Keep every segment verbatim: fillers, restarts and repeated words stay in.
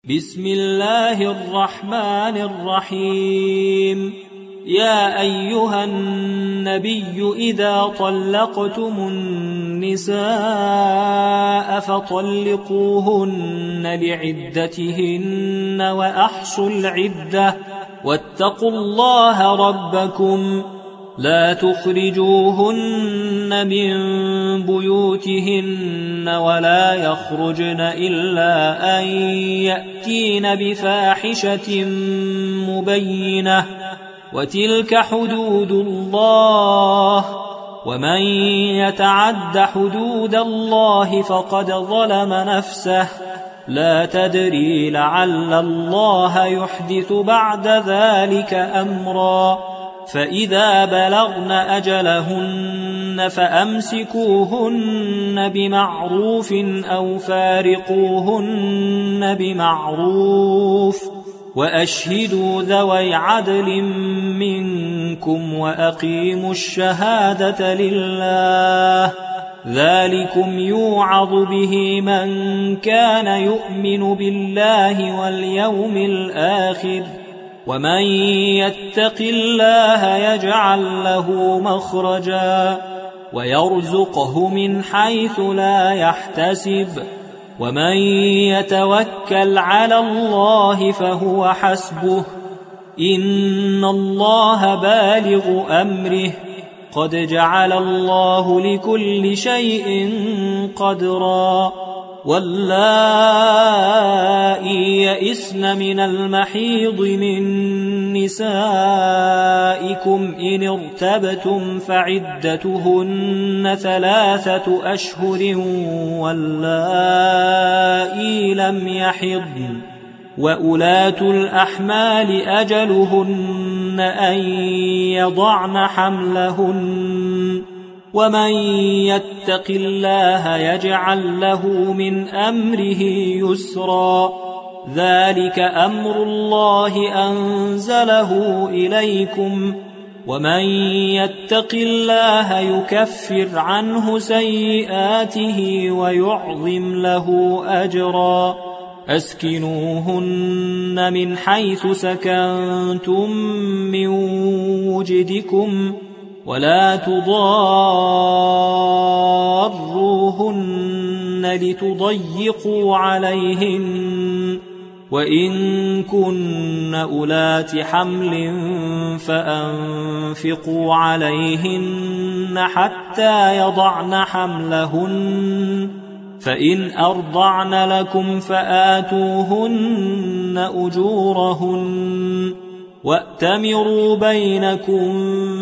بسم الله الرحمن الرحيم. يا أيها النبي إذا طلقتم النساء فطلقوهن لعدتهن وأحصوا العدة واتقوا الله ربكم لا تخرجوهن من بيوتهن ولا يخرجن إلا أن يأتين بفاحشة مبينة وتلك حدود الله ومن يتعد حدود الله فقد ظلم نفسه لا تدري لعل الله يحدث بعد ذلك أمرا. فإذا بلغن أجلهن فأمسكوهن بمعروف أو فارقوهن بمعروف وأشهدوا ذوي عدل منكم وأقيموا الشهادة لله ذلكم يوعظ به من كان يؤمن بالله واليوم الآخر ومن يتق الله يجعل له مخرجا ويرزقه من حيث لا يحتسب ومن يتوكل على الله فهو حسبه إن الله بالغ أمره قد جعل الله لكل شيء قدرا. واللائي يئسن من المحيض من نسائكم إن ارتبتم فعدتهن ثلاثة أشهر واللائي لم يحضن وأولاة الأحمال أجلهن أن يضعن حملهن ومن يتق الله يجعل له من أمره يسرا. ذلك أمر الله أنزله إليكم ومن يتق الله يكفر عنه سيئاته ويعظم له أجرا. أسكنوهن من حيث سكنتم من وجدكم ولا تضاروهن لتضيقوا عليهن وإن كن أولات حمل فأنفقوا عليهن حتى يضعن حملهن فإن أرضعن لكم فآتوهن أجورهن وأتمروا بينكم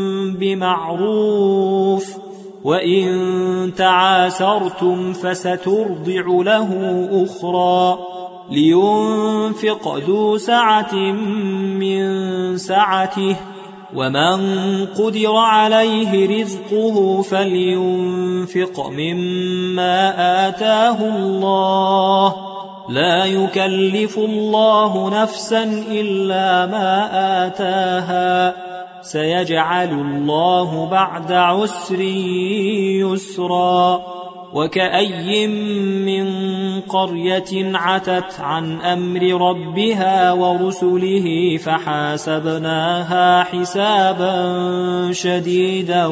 بمعروف وإن تعاسرتم فسترضع له أخرى لينفق ذو سعة من سعته ومن قدر عليه رزقه فلينفق مما آتاه الله لا يكلف الله نفسا إلا ما آتاها سيجعل الله بعد عسر يسرا. وكأي من قرية عتت عن أمر ربها ورسله فحاسبناها حسابا شديدا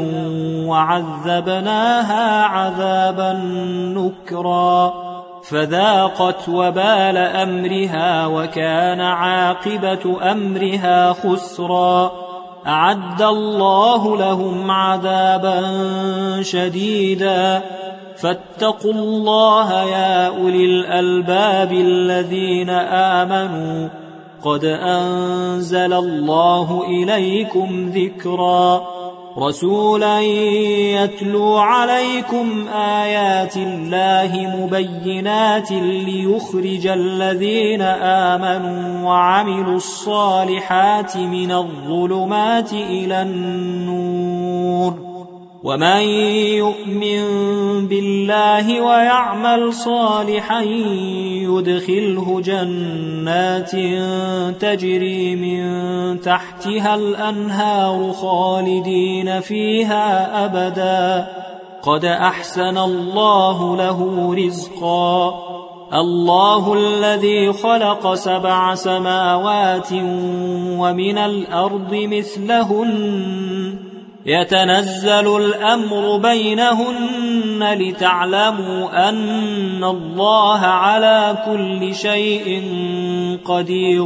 وعذبناها عذابا نكرا فذاقت وبال أمرها وكان عاقبة أمرها خسرا. أعد الله لهم عذابا شديدا فاتقوا الله يا أولي الألباب الذين آمنوا قد أنزل الله إليكم ذكرا. رسولا يتلو عليكم آيات الله مبينات ليخرج الذين آمنوا وعملوا الصالحات من الظلمات إلى النور ومن يؤمن بالله ويعمل صالحا يدخله جنات تجري من تحتها الأنهار خالدين فيها أبدا قد أحسن الله له رزقا الله الذي خلق سبع سماوات ومن الأرض مثلهن يتنزل الأمر بينهن لتعلموا أن الله على كل شيء قدير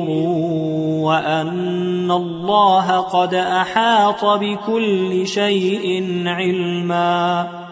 وأن الله قد أحاط بكل شيء علما.